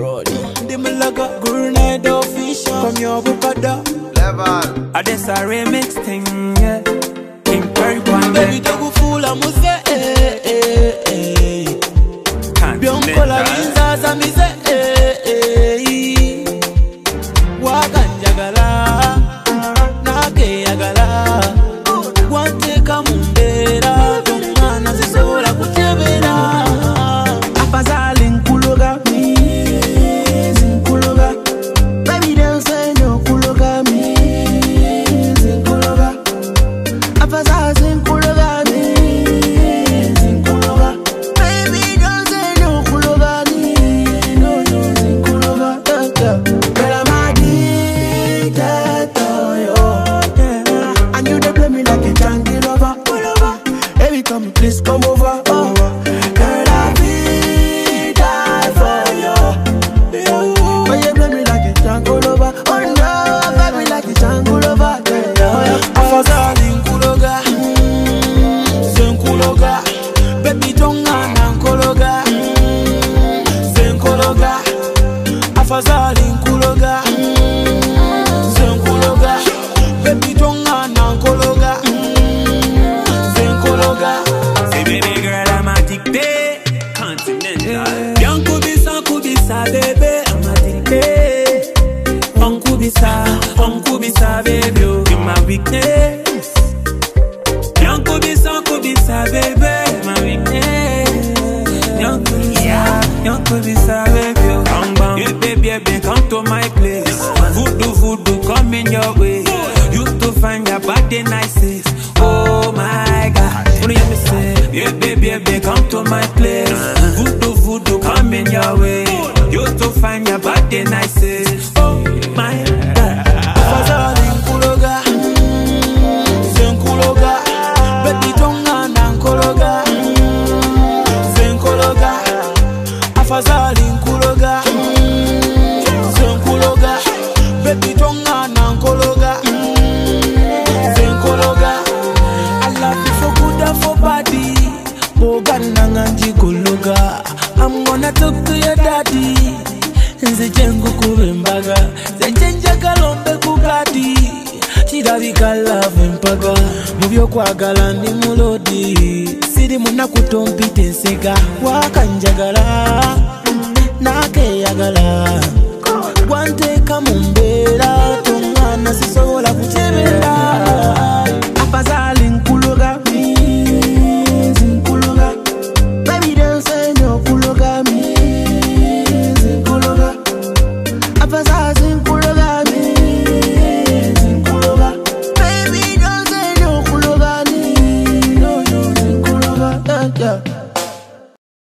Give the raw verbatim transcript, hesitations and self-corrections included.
Brody. Dimalaga, Gurnade official. From your Bukada. Level. I just a remix thing, yeah. King Perry Boy. Baby, don't fool, I'm say, eh, eh, eh. Bianco la vinza, Zamize, eh, eh. Waganjagala, Nake Yagala. Wante Kamumbera, Tumana, Zisola, Kutebera. Afazali Nkuloga, me, Nkuloga. Baby, don't say no, Kuloga, me, Nkuloga. Afazali Nkuloga, me, Nkuloga. Baby, don't say no, Kuloga, me, no, no, Nkuloga. But I'm addicted to you. And you they play me like a junkie lover. Every time you please come over. Oh, girl, I feel die for you. But you play me like a junkie lover. Oh no, play me like a junkie lover. Afazali Nkuloga, Zenkuloga. Baby, don't Nkologa, Zenkologa. Afazali Nkuloga, Zenkuloga. Baby, don't Nkologa, Zenkologa. Say baby girl, I'm addicted. Continental. Young Kubisa, Kubisa, baby, I'm addicted. On Kubisa, on Kubisa, baby, you're my weakness. Young Kubisa, Kubisa, baby, my weakness. Young Kubisa, Young Kubisa, baby, come down. Yeah, baby, baby, come to my place. Voodoo, voodoo, come in your way. Used to find your body nicest. Oh my God, what do you me say? Yeah, baby, baby, come to my place. Voodoo, voodoo, come in your way. Used to find your body nicest. Oh my God. Afazali Nkuloga, Zenkuloga. Baby, don't Nkologa, Zenkologa. Afazali Nkuloga, Zenkuloga. Baby, don't Nkologa, Zenkologa. I love you for good and for body. Bogana nganji kologa. I'm gonna talk to your daddy. Nze jengu kubembaga. Zenjenja kalombe kugadi. Chidabika love mpaga. Mubyo kwagala ndi mulodi. Siri muna kutompite nsega. Wakanjagala, nake yagala. Wante kamumbera, tongana sisola kutebera. Afazali Nkuloga, me, Nkuloga. Baby, don't say no, Kuloga, me, Nkuloga. Afazali Nkuloga, me, Nkuloga. Baby, don't say no, Kuloga, me, no, no, Nkuloga. Yeah.